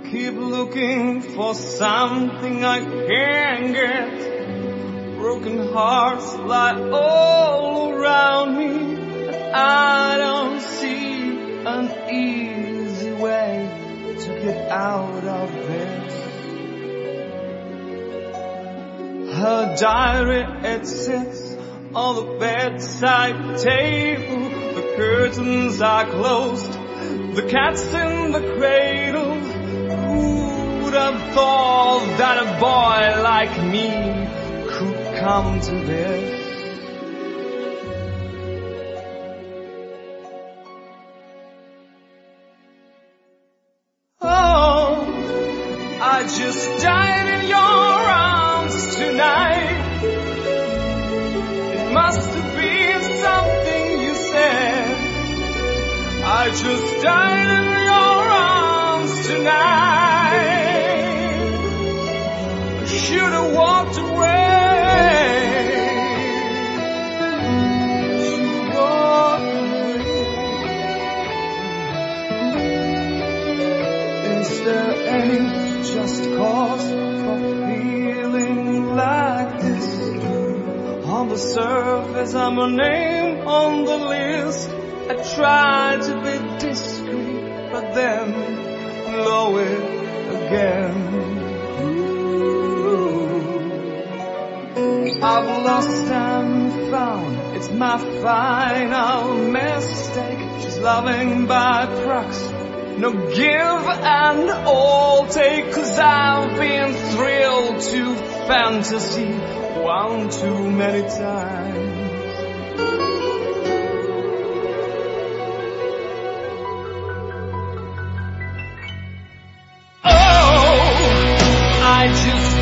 keep looking for something I can't get. Broken hearts lie all around me, and I don't see an easy way to get out of this. Her diary, it sits on the bedside table. The curtains are closed, the cat's in the cradle. Who would have thought that a boy like me could come to this? Oh, I just died in your arms tonight. It must have been something you said. I just died in your arms tonight. I should have walked away. Should walk away. Is there any just cause for feeling like this? On the surface, I'm a name on the list. I try to be discreet, but then blow it again. Ooh. I've lost and found, it's my final mistake. She's loving by proxy, no give and all take. 'Cause I've been thrilled to fantasy one too many times. I just